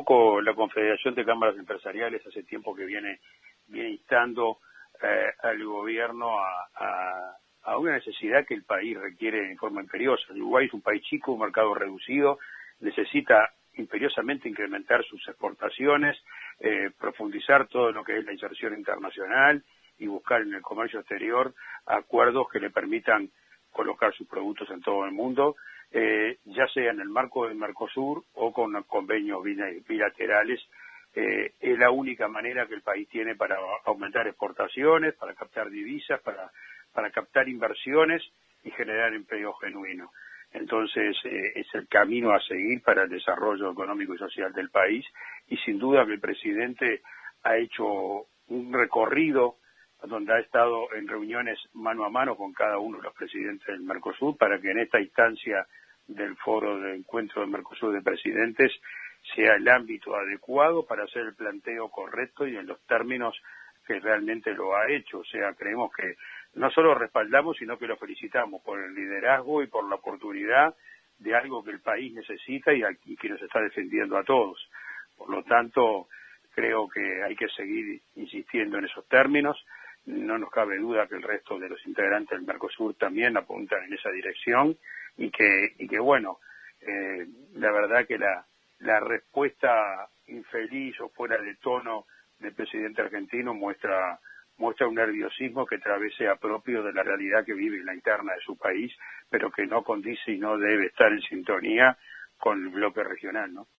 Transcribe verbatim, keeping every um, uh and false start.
poco la Confederación de Cámaras Empresariales hace tiempo que viene, viene instando eh, al gobierno a, a, a una necesidad que el país requiere en forma imperiosa. Uruguay es un país chico, un mercado reducido, necesita imperiosamente incrementar sus exportaciones, eh, profundizar todo lo que es la inserción internacional y buscar en el comercio exterior acuerdos que le permitan colocar sus productos en todo el mundo, eh, ya sea en el marco del Mercosur o con convenios bilaterales. Eh, es la única manera que el país tiene para aumentar exportaciones, para captar divisas, para, para captar inversiones y generar empleo genuino. Entonces, eh, es el camino a seguir para el desarrollo económico y social del país, y sin duda que el presidente ha hecho un recorrido donde ha estado en reuniones mano a mano con cada uno de los presidentes del Mercosur para que en esta instancia del foro de encuentro del Mercosur de presidentes sea el ámbito adecuado para hacer el planteo correcto y en los términos que realmente lo ha hecho. O sea, creemos que no solo respaldamos, sino que lo felicitamos por el liderazgo y por la oportunidad de algo que el país necesita y, y que nos está defendiendo a todos. Por lo tanto, creo que hay que seguir insistiendo en esos términos. No nos cabe duda que el resto de los integrantes del Mercosur también apuntan en esa dirección y que, y que bueno, eh, la verdad que la, la respuesta infeliz o fuera de tono del presidente argentino muestra muestra un nerviosismo que tal vez sea propio de la realidad que vive en la interna de su país, pero que no condice y no debe estar en sintonía con el bloque regional, ¿no?